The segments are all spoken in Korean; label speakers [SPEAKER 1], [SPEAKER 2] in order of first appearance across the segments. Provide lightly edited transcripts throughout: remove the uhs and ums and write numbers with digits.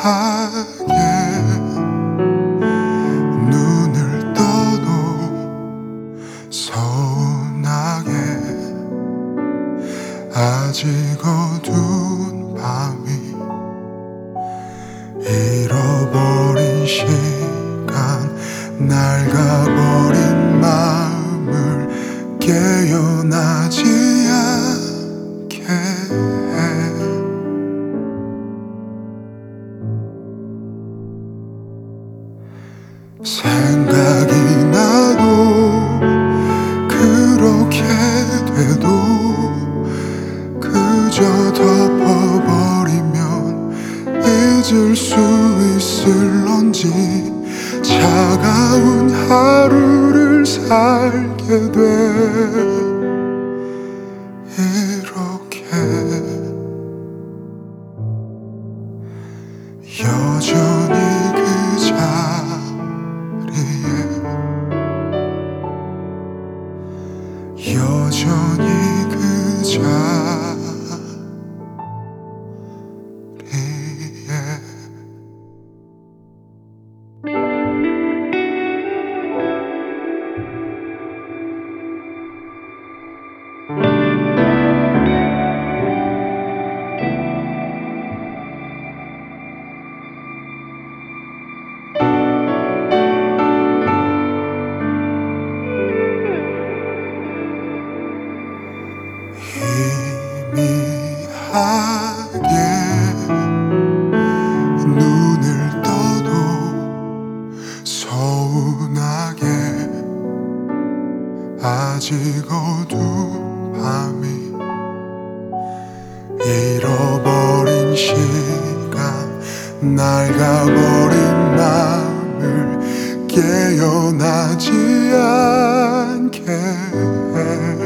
[SPEAKER 1] 희미하게 눈을 떠도 서운하게 아직 어두운 밤이 잃어버린 시간 낡아버린 마음을 깨어나지 않게 해. 생각이 나도 그렇게 돼도 그저 덮어버리면 잊을 수 있을런지 차가운 하루를 살게 돼. 이렇게 여전히 그 자리에 여전히 그 자리에 희미하게 눈을 떠도 서운하게 아직 어두운 밤이 잃어버린 시간 낡아버린 마음을 깨어나지 않게 해.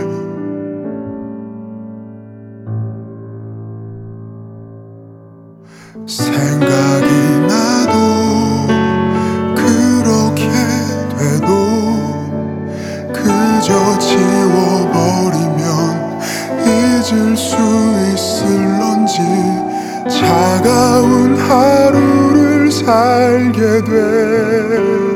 [SPEAKER 1] 생각이 나도 그렇게 돼도 그저 지워버리면 잊을 수 있을런지 차가운 하루를 살게 돼.